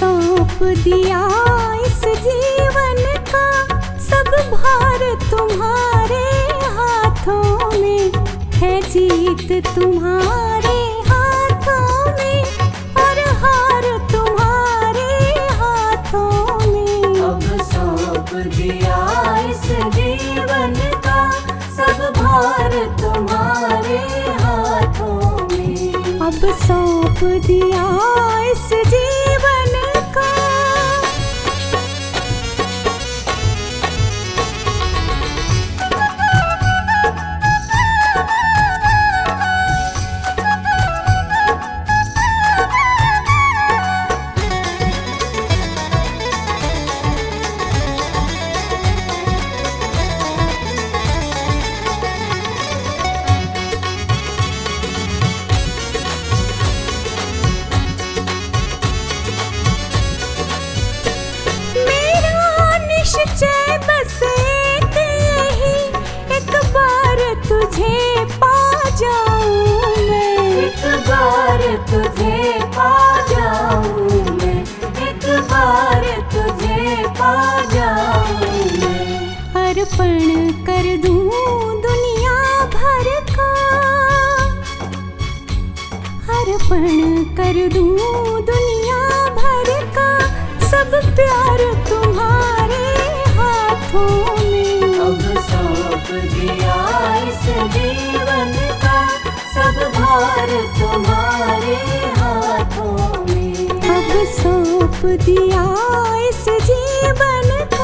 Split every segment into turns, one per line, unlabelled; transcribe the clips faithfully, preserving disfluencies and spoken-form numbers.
सौंप दिया इस जीवन का सब भार तुम्हारे हाथों में है। जीत तुम्हारे हाथों में और हार तुम्हारे हाथों में।
अब सौंप दिया इस जीवन का सब भार तुम्हारे हाथों में।
अब सौंप दिया इस जीवन का। निश्चय बस एक यही, एक बार तुझे पा जाऊं मैं।
एक बार तुझे पा जाऊं मैं। एक बार तुझे पा जाऊं मैं।
अर्पण कर दूं दुनिया भर का, अर्पण कर दूं दुनिया भर का सब प्यार तुम्हारे हाथों में।
अब सौंप दिया इस जीवन का सब भार तुम्हारे हाथों में।
अब सौंप दिया इस जीवन का।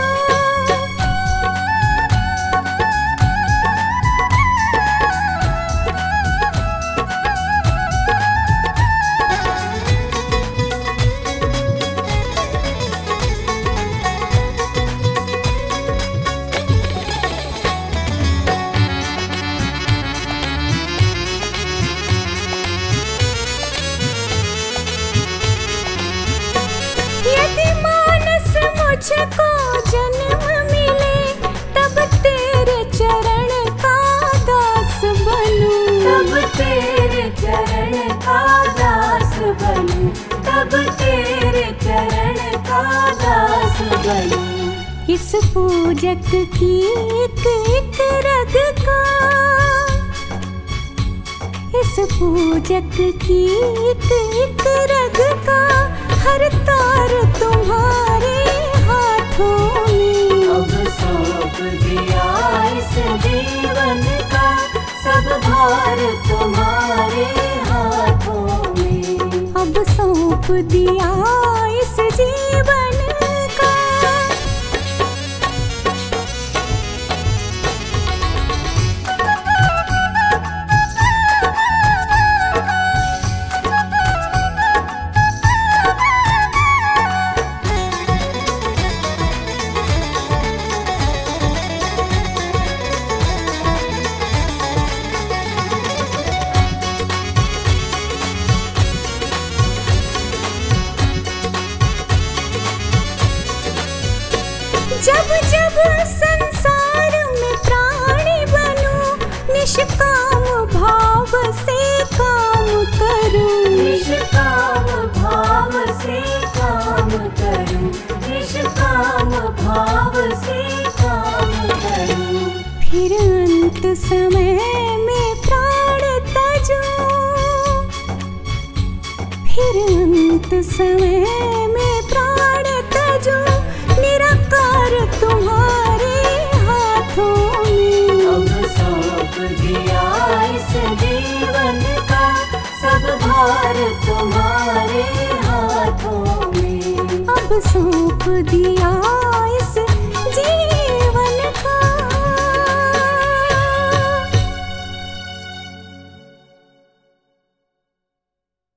मुझको जन्म मिले तब तेरे चरण का दास बनूं।
तब तेरे चरण का दास बनूं। तब तेरे चरण का दास बनूं।
इस पूजक की एक एक रग का, इस पूजक की एक एक रग का हर तार तुम्हारे हाथों में।
अब सौंप दिया इस जीवन का सब भार तुम्हारे हाथों में।
अब सौंप दिया इस जीवन का। जब जब संसार में प्राणी बनूं निष्काम भाव से काम करूं।
निष्काम भाव से काम करूं। निष्काम भाव से काम करूं।
फिर अंत समय में प्राण तजूं। फिर अंत समय में प्राण तजूं निराकार तुम्हारे हाथों में।
अब सौंप दिया इस जीवन का सब भार तुम्हारे हाथों में।
अब सौंप दिया